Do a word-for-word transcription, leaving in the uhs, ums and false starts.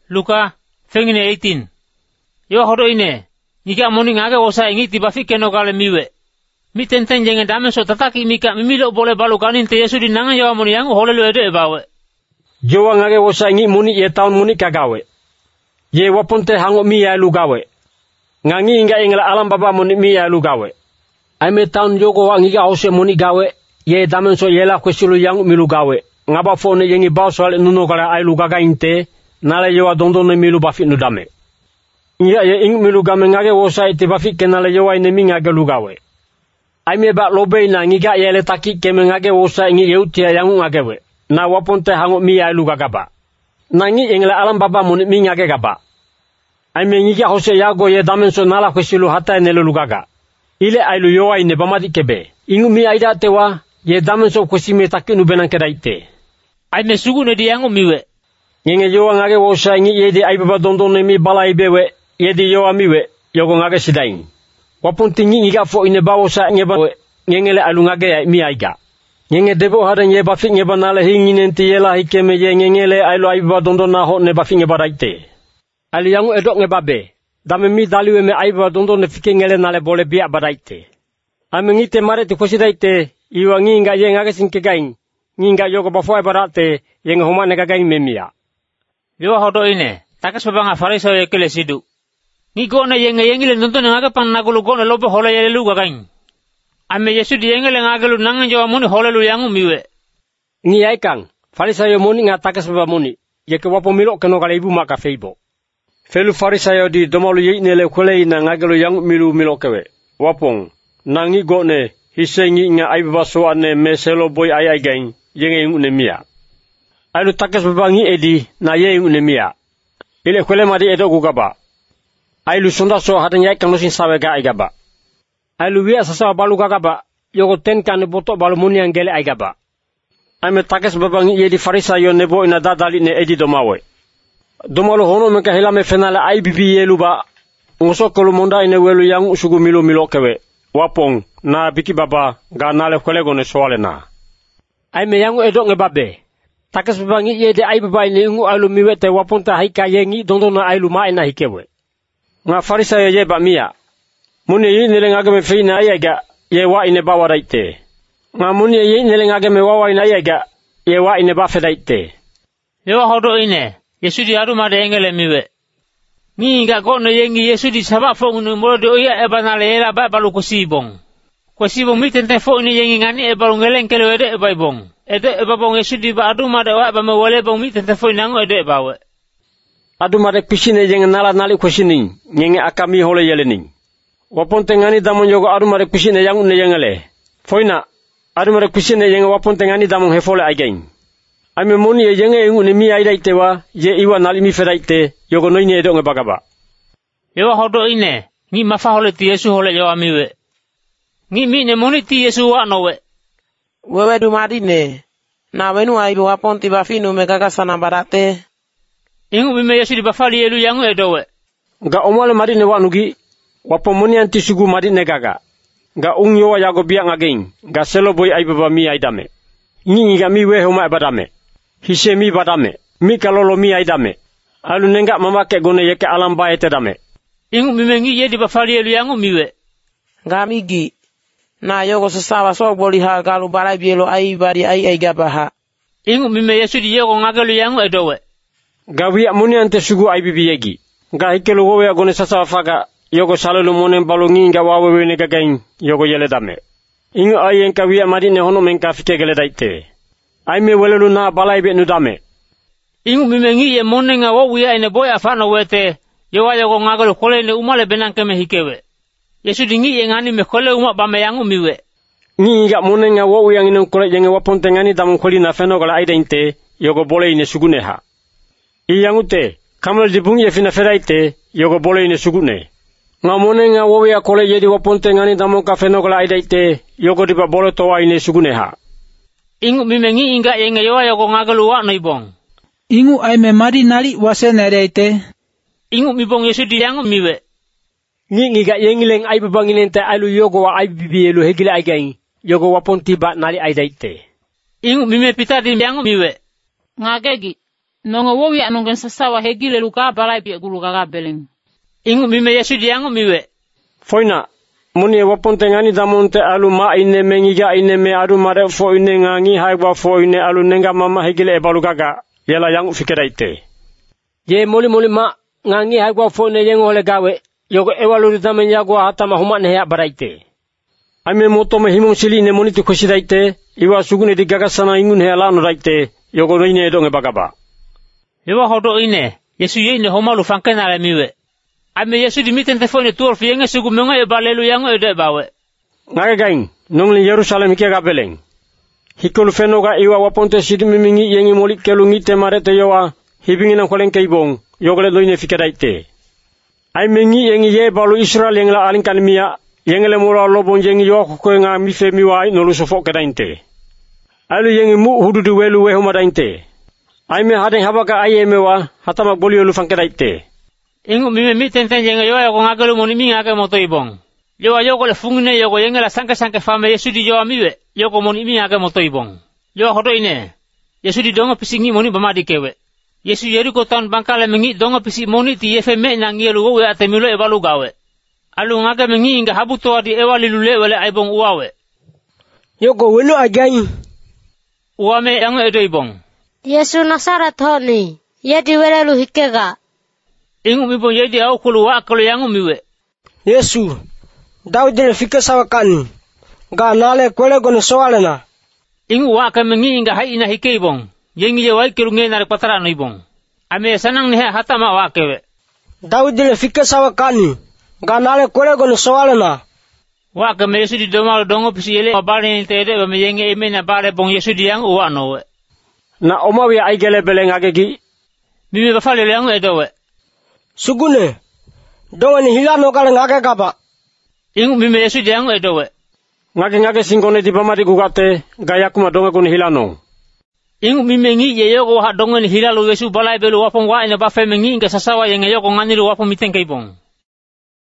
Luka fengine eighteen. Yo hodo ine. Nika moni ngage osa ingi tiba fikeno kale miwe. Mi tenten jengen damen so tataki mika mimilo bole balu kanin te Yesu dinanga yo moni yangu holelu ede bawe. Jowa ngage osa ingi moni ye taun moni kagawe. Ye waponte hango mi ya lugawe. Ngangi inga ingla alam baba moni mi ya lugawe. Aime taun jogo wa ngiga hose moni gawe. Ye damen so yela kwesilu yangu mi lugawe. Ngaba fone yengi bao soale nuno kala ay lugaga inte. Nale yowa dondone milu bafi nudame. Inga ye ing milu game ngage wosa ite bafi kenale yowa ine mi ngage lugawe. Aime ba lobe na ngiga yele taki keme ngage wosa ingi yeutia yangu ngagewe. Na waponte hango mi ay lugagaba. Na ngi ingla alam baba moni mi ngage gaba. Aime ngiga hose yago ye damen so nala kwesilu hata enele lugaga. Ile ailu yowa ine bamadi kebe. Ingu mi aida tewa ye damen so kwesime taki nubenan kedaite. Aime sugu ne di yangu miwe. Ngenge yowa ngage wosa ingi yedi ay baba dondone mi bala ibewe. Yedi yowa miwe, yogo ngage sidain. Wapunti ngi ngiga fo ine bawo sa ngeba ngengele alu ngage ya mi aiga. Ngenge debo hada ngeba fi ngeba nale hingi nenti yela hikeme ye ngengele ailu aiba dondo na ho ne bafi ngeba raite. Ali yangu edok ngeba be. Dame mi daliwe me aiba dondo ne fike ngele nale bole biya badaite. Ame ngite mare te kosidaite, iwa ngi nga ye ngage sinkegain. Ngi nga yogo bafo aibarate, ye ngehoma negagain memia. Yowa hodo ine, takas babanga farisa ye kele sidu. Ni gona yenge yengile nonton ngage pan nagulu gona lobe hole yele lu gagain. Ame Yesu di yengele ngagelu nangan jawa muni hole lu yangu miwe. Ni aikang, farisayo muni ngatakas baba muni, yeke wapo milo keno kala ibu maka feibo. Felu farisayo di domalu yeinele kwele ina ngagelu yangu milu milo kewe. Wapong, nangi gone, hisengi nga aibu baso ane meselo boy ay ay gain, yenge yung unemia. Ailu takas baba ngi edi, na ye yung unemia. Ile kwele madi edo gugaba. Ailu sonda so hada nyai kanusin sawe ga aigaba. Ailu wia sasawa balu gagaba, yogo ten kane boto balu muni angele aigaba. Aime takes babangi yedi farisa yo nebo ina dadali ne edi domawe. Domalu hono meka helame fenale ai bibi yelu ba, ngoso kolu monda ine welu yang usugu milo milo kewe. Wapong, na biki baba, ga nale kolego ne soale na. Aime yangu edo ngebabe. Takes babangi yedi ai baba ine ingu ailu miwete waponta haika yengi dondona ailu ma ina hikewe. Nga farisa ye ba mia. Muni ye nile ngageme fina ayega ye wa ine ba waraite. Nga muni ye nile ngageme wawa ina ayega ye wa ine ba fedaite. Yewa hodo ine, Yesu di aru made engele miwe. Ni nga kono yengi Yesu di sabak fo ngunu molo di oya eba nale yela ba balu kusibong. Kusibong mi tente fo ini yengi ngani eba lungeleng kele wede eba ibong. Ede eba bong Yesu di ba aru made wa eba mewale bong mi tente fo inango ede eba we. Adu mare pisine jeng nala nali kusini ngenge akami hole yelening. Waponte ngani damon yogo adu mare pisine yang une yengele. Foina adu mare pisine yeng waponte ngani damon hefole again. Ame moni ye yenge une mi aida itewa ye iwa nali mi fedaite yogo noine edo nge bagaba. Yewa hodo ine ngi mafa hole ti Yesu hole yawa miwe. Ngi mi ne moni ti Yesu wa nowe. Wewe du marine na wenu aibu waponti bafinu megaga sana barate. Ingu bime Yesu di bafali yelu yangu edowe. Nga omwale marine wanugi, wapo moni anti sugu marine gaga. Nga ungyo wa yago biya ngaging, nga selo boy ay baba mi ay dame. Ngi nga mi weho ma badame. Hise mi badame, mi kalolo mi ay dame. Alu nenga mama ke gone yeke alam bae te dame. Ingu bime ngi ye di bafali yelu yangu miwe. Nga migi, na yogo sasawa so boli ha galu balai bielo ay bari ay ay gabaha. Ingu bime Yesu di yogo ngagelu yangu edowe. Gawi amuni ante sugu ai bibi yegi. Ga hikelu wowe agone sasa faga yogo salelu monen balongi nga wawe wene gagain yogo yele dame. Ingo ayen kawi amadi ne hono men kafike gele daite. Ai me welelu na balai be nudame. Ingo mimengi ye monen nga wawe ya ine boy afano wete yowa yogo ngagelu kole ne umale benan keme hikewe. Yesu dingi ye ngani me kole uma bame yangu miwe. Ni nga monen nga wawe yang ine kole yenge waponte ngani damon koli na feno gala aida inte yogo bole ine suguneha. Iyangute, kamal dibung ye fina feraite, yogo bole ine sugune. Nga mone nga wowe ya kole yedi waponte ngani damo ka fenogala aidaite, yogo diba bole towa ine sugune ha. Ingu mimengi inga yenge yowa yogo ngagalu wa noibong. Ingu aime mari nali wase nereite. Ingu mibong Yesu di yangu miwe. Ngi ngiga yengileng ai babangilente alu yogo wa ai bibielu hegile aigain, yogo waponti ba nali aidaite. Ingu mime pita di yangu miwe. Ngagegi. Nonga wowi anongen sasawa hegile luka balai pi gulu gaga beleng. Ingu mime Yesu diangu miwe. Foina, muni waponte ngani damonte alu ma ine mengiga ine me alu mare fo ine ngangi haigwa fo ine alu nenga mama hegile e balu gaga. Yela yang fikiraite. Ye moli moli ma ngangi haigwa fo ine yengo ole gawe. Yogo ewalu damen yagwa hata mahuma ne ya baraite. Ame moto me himong sili ine moni tu khosiraite. Iwa sugune di gaga sana ingun he ala no raite. Yogo roine donge bagaba. Ewa hodo ine. Yesu ye ine homalu fankena le miwe. Ame Yesu di miten te fone tuor fienge sugu menga e balelu yango e de bawe. Ngage gain, nongli Yerusalem ke ga beleng. Hikolu fenoga iwa waponte sidi mimingi yengi molik kelungi te marete yowa hibingi nang koleng keibong yogole loine fikadaite. Ai mengi yengi ye balu Israel yang la aling kanmia yengele mura lobon yengi yo ko nga mi fe mi wai no lusofo kedainte. Alu yengi mu hududu welu we homadainte. Ai me haden habaka aye mewa hatama bolio lu fankedaite. Ingu mime miten ten yenga yoa yoko ngagelu moni mi ngake moto ibong. Yoa yoko le fungine yoko yenga la sanke sanke fame Yesu di yoa miwe yoko moni mi ngake moto ibong. Yoa hodo ine. Yesu di donga pisingi moni bamadi kewe. Yesu yeriko taun bangkale mengi donga pisi moni ti yefe me na ngielu gowe ate milo e balu gawe. Alu ngake mengi inga habutoa di ewa lilule wele aibong uawe. Yoko weno agai. Uame yangu edo ibong. Yesu Nasaret honi. Yedi wele lu hikega. Ingu mibo yedi au kulu wa akalo yangu miwe. Yesu, Daudi fika sawakani. Ga nale kwele gone soalena. Ingu wa kamengi inga hai ina hike ibong. Yengi ye wai kirunge na repatara no ibong. Ame sanang nehe hatama wa kewe. Daudi fika sawakani. Ga nale kwele gone soalena. Wa kame Yesu di domalo dongo pisi ele mabale ni tede wa me yengi eme na bale bong Yesu di yangu uwa nowe. Na omawi aigele beleng agegi. Mimi bafale yangu edowe. Sugune, donga ni hilano kala ngake kapa. Ingu mime Yesu di yangu edowe. Ngake ngake singkone di pamati kugate, gaya kuma donga kuni hilano. Ingu mime ngi ye yoko ha donga ni hilalo Yesu balai belu wapong wa ina bafe mengi inga sasawa yenga yoko ngani lu wapong miteng kaibong.